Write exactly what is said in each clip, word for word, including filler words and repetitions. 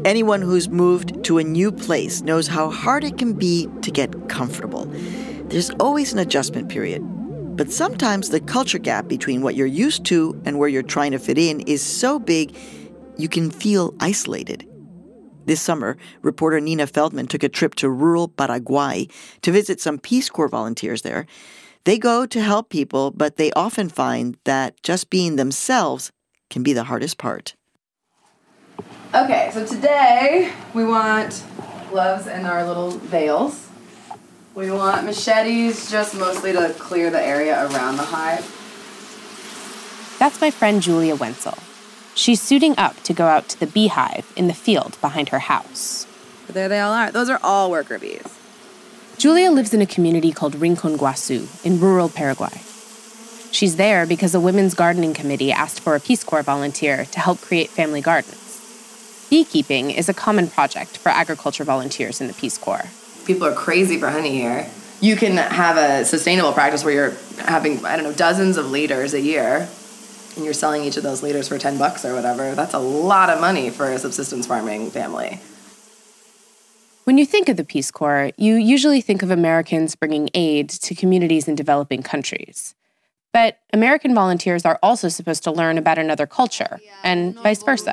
Anyone who's moved to a new place knows how hard it can be to get comfortable. There's always an adjustment period. But sometimes the culture gap between what you're used to and where you're trying to fit in is so big, you can feel isolated. This summer, reporter Nina Feldman took a trip to rural Paraguay to visit some Peace Corps volunteers there. They go to help people, but they often find that just being themselves can be the hardest part. Okay, so today we want gloves and our little veils. We want machetes just mostly to clear the area around the hive. That's my friend Julia Wenzel. She's suiting up to go out to the beehive in the field behind her house. But there they all are. Those are all worker bees. Julia lives in a community called Rincon Guasu in rural Paraguay. She's there because a women's gardening committee asked for a Peace Corps volunteer to help create family gardens. Beekeeping is a common project for agriculture volunteers in the Peace Corps. People are crazy for honey here. You can have a sustainable practice where you're having, I don't know, dozens of liters a year, and you're selling each of those liters for ten bucks or whatever. That's a lot of money for a subsistence farming family. When you think of the Peace Corps, you usually think of Americans bringing aid to communities in developing countries. But American volunteers are also supposed to learn about another culture, and vice versa.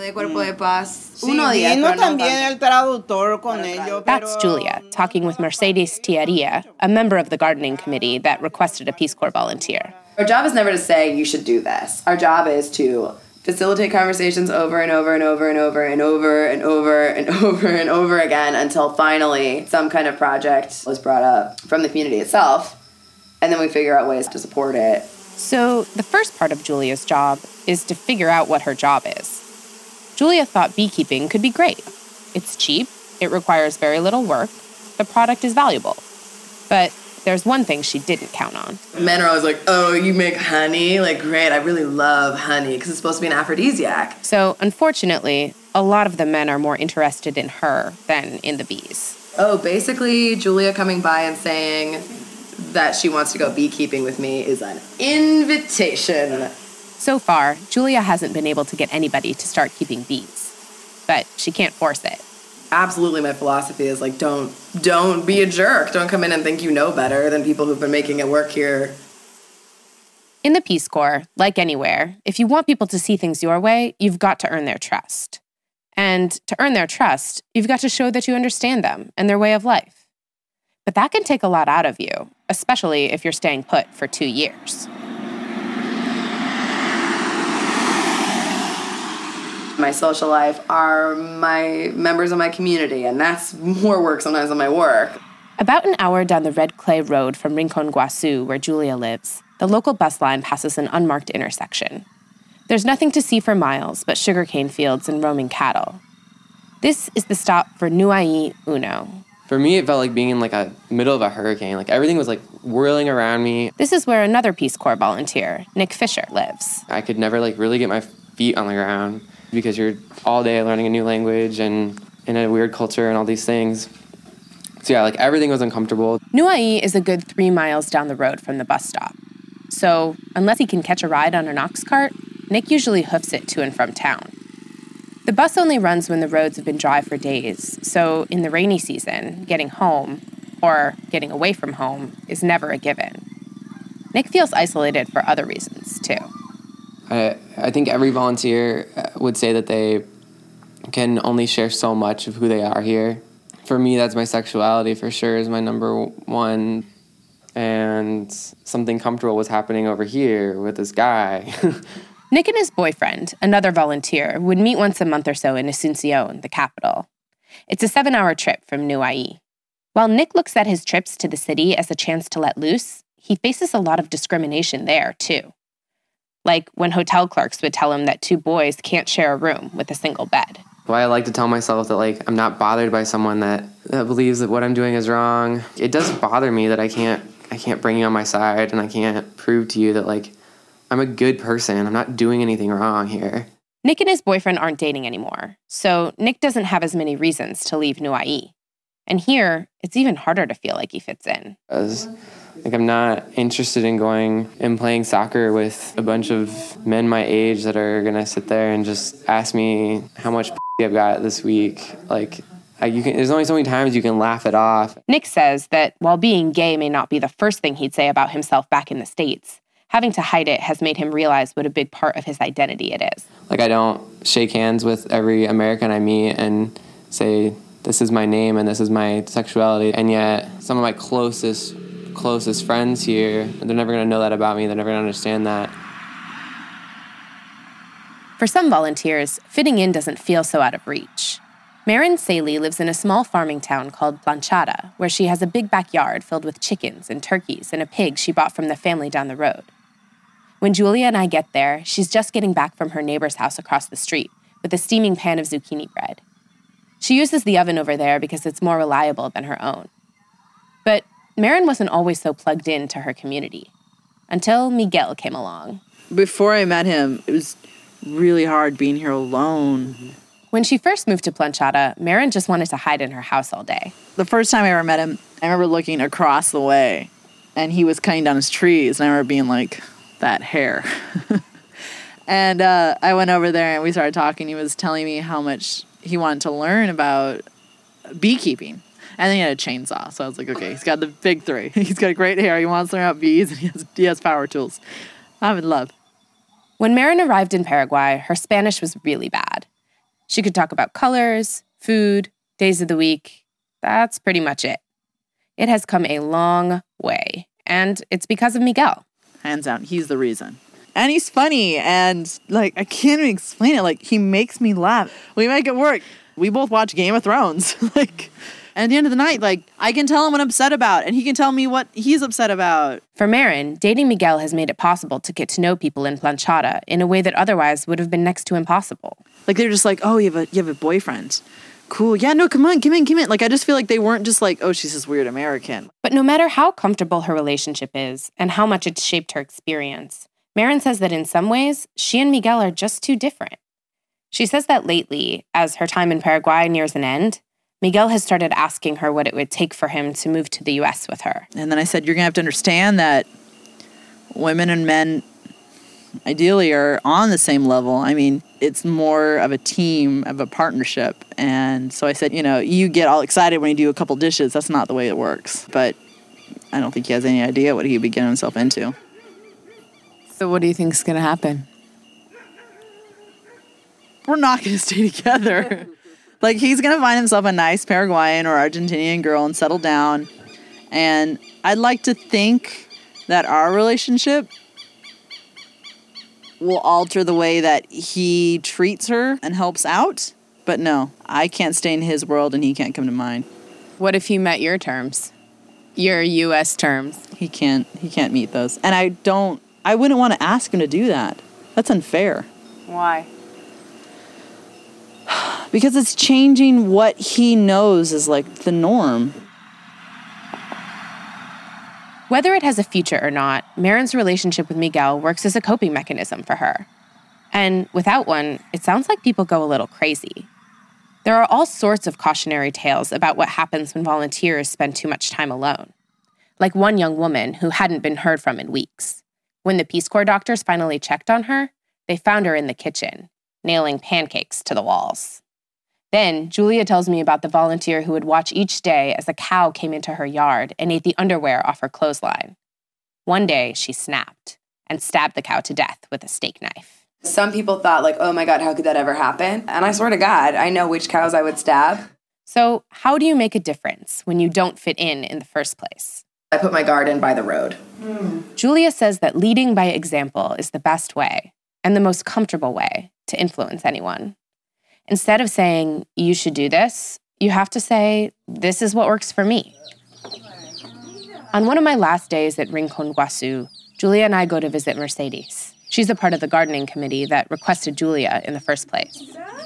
That's Julia, talking with Mercedes Tiaria, a member of the gardening committee that requested a Peace Corps volunteer. Our job is never to say, you should do this. Our job is to facilitate conversations over and over and over and over and over and over and over and over again until finally some kind of project was brought up from the community itself. And then we figure out ways to support it. So the first part of Julia's job is to figure out what her job is. Julia thought beekeeping could be great. It's cheap, it requires very little work, the product is valuable. But there's one thing she didn't count on. Men are always like, oh, you make honey? Like, great, I really love honey because it's supposed to be an aphrodisiac. So unfortunately, a lot of the men are more interested in her than in the bees. Oh, basically, Julia coming by and saying that she wants to go beekeeping with me is an invitation. So far, Julia hasn't been able to get anybody to start keeping bees. But she can't force it. Absolutely, my philosophy is like, don't, don't be a jerk. Don't come in and think you know better than people who've been making it work here. In the Peace Corps, like anywhere, if you want people to see things your way, you've got to earn their trust. And to earn their trust, you've got to show that you understand them and their way of life. But that can take a lot out of you, especially if you're staying put for two years. My social life are my members of my community, and that's more work sometimes than my work. About an hour down the red clay road from Rincon Guasu, where Julia lives, the local bus line passes an unmarked intersection. There's nothing to see for miles but sugarcane fields and roaming cattle. This is the stop for Nuai Uno. For me, it felt like being in like a middle of a hurricane. Like everything was like whirling around me. This is where another Peace Corps volunteer, Nick Fisher, lives. I could never like really get my feet on the ground because you're all day learning a new language and in a weird culture and all these things. So yeah, like everything was uncomfortable. Nuai is a good three miles down the road from the bus stop. So unless he can catch a ride on an ox cart, Nick usually hoofs it to and from town. The bus only runs when the roads have been dry for days, so in the rainy season, getting home, or getting away from home, is never a given. Nick feels isolated for other reasons, too. I, I think every volunteer would say that they can only share so much of who they are here. For me, that's my sexuality for sure is my number one. And something comfortable was happening over here with this guy. Nick and his boyfriend, another volunteer, would meet once a month or so in Asuncion, the capital. It's a seven-hour trip from Nuai. While Nick looks at his trips to the city as a chance to let loose, he faces a lot of discrimination there, too. Like when hotel clerks would tell him that two boys can't share a room with a single bed. Well, I like to tell myself that, like, I'm not bothered by someone that, that believes that what I'm doing is wrong. It does bother me that I can't, I can't bring you on my side and I can't prove to you that, like, I'm a good person. I'm not doing anything wrong here. Nick and his boyfriend aren't dating anymore, so Nick doesn't have as many reasons to leave Nuai. And here, it's even harder to feel like he fits in. As, like, I'm not interested in going and playing soccer with a bunch of men my age that are going to sit there and just ask me how much I've got this week, like, I, you can, there's only so many times you can laugh it off. Nick says that while being gay may not be the first thing he'd say about himself back in the States, having to hide it has made him realize what a big part of his identity it is. Like, I don't shake hands with every American I meet and say, this is my name and this is my sexuality. And yet, some of my closest, closest friends here, they're never going to know that about me. They're never going to understand that. For some volunteers, fitting in doesn't feel so out of reach. Marin Saley lives in a small farming town called Planchada, where she has a big backyard filled with chickens and turkeys and a pig she bought from the family down the road. When Julia and I get there, she's just getting back from her neighbor's house across the street with a steaming pan of zucchini bread. She uses the oven over there because it's more reliable than her own. But Marin wasn't always so plugged in to her community, until Miguel came along. Before I met him, it was really hard being here alone. When she first moved to Planchada, Marin just wanted to hide in her house all day. The first time I ever met him, I remember looking across the way, and he was cutting down his trees, and I remember being like, that hair. and uh, I went over there, and we started talking. He was telling me how much he wanted to learn about beekeeping. And then he had a chainsaw, so I was like, okay, he's got the big three. He's got great hair, he wants to learn about bees, and he has, he has power tools. I'm in love. When Marin arrived in Paraguay, her Spanish was really bad. She could talk about colors, food, days of the week. That's pretty much it. It has come a long way, and it's because of Miguel. Hands down, he's the reason. And he's funny, and, like, I can't even explain it. Like, he makes me laugh. We make it work. We both watch Game of Thrones. like, and at the end of the night, like, I can tell him what I'm upset about, and he can tell me what he's upset about. For Marin, dating Miguel has made it possible to get to know people in Planchada in a way that otherwise would have been next to impossible. Like, they're just like, oh, you have a you have a boyfriend. Cool. Yeah, no, come on, come in, come in. Like, I just feel like they weren't just like, oh, she's this weird American. But no matter how comfortable her relationship is and how much it's shaped her experience, Marin says that in some ways, she and Miguel are just too different. She says that lately, as her time in Paraguay nears an end, Miguel has started asking her what it would take for him to move to the U S with her. And then I said, you're going to have to understand that women and men ideally are on the same level. I mean, it's more of a team, of a partnership. And so I said, you know, you get all excited when you do a couple dishes. That's not the way it works. But I don't think he has any idea what he'd be getting himself into. So what do you think is going to happen? We're not going to stay together. Like, he's going to find himself a nice Paraguayan or Argentinian girl and settle down. And I'd like to think that our relationship will alter the way that he treats her and helps out. But no, I can't stay in his world and he can't come to mine. What if he met your terms? Your U S terms? He can't, he can't meet those. And I don't, I wouldn't want to ask him to do that. That's unfair. Why? Because it's changing what he knows is like the norm. Whether it has a future or not, Marin's relationship with Miguel works as a coping mechanism for her. And without one, it sounds like people go a little crazy. There are all sorts of cautionary tales about what happens when volunteers spend too much time alone. Like one young woman who hadn't been heard from in weeks. When the Peace Corps doctors finally checked on her, they found her in the kitchen, nailing pancakes to the walls. Then, Julia tells me about the volunteer who would watch each day as a cow came into her yard and ate the underwear off her clothesline. One day, she snapped and stabbed the cow to death with a steak knife. Some people thought, like, oh my God, how could that ever happen? And I swear to God, I know which cows I would stab. So, how do you make a difference when you don't fit in in the first place? I put my garden by the road. Mm. Julia says that leading by example is the best way and the most comfortable way to influence anyone. Instead of saying, you should do this, you have to say, this is what works for me. On one of my last days at Rincon Guasu, Julia and I go to visit Mercedes. She's a part of the gardening committee that requested Julia in the first place.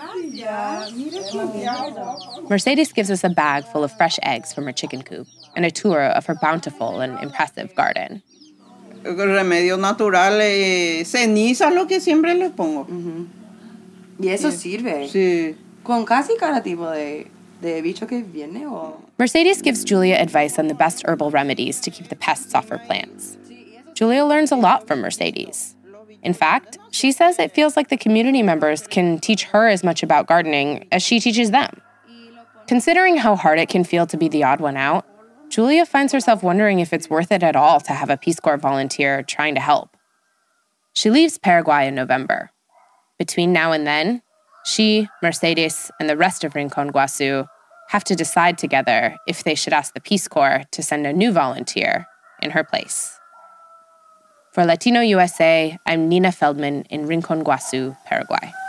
Mercedes gives us a bag full of fresh eggs from her chicken coop and a tour of her bountiful and impressive garden. Remedios naturales, ceniza, lo que siempre les pongo. Mm-hmm. Y eso sirve. Sí. Con casi cada tipo de, de bicho que viene o... Mercedes gives Julia advice on the best herbal remedies to keep the pests off her plants. Julia learns a lot from Mercedes. In fact, she says it feels like the community members can teach her as much about gardening as she teaches them. Considering how hard it can feel to be the odd one out, Julia finds herself wondering if it's worth it at all to have a Peace Corps volunteer trying to help. She leaves Paraguay in November. Between now and then, she, Mercedes, and the rest of Rincon Guasu have to decide together if they should ask the Peace Corps to send a new volunteer in her place. For Latino U S A, I'm Nina Feldman in Rincon Guasu, Paraguay.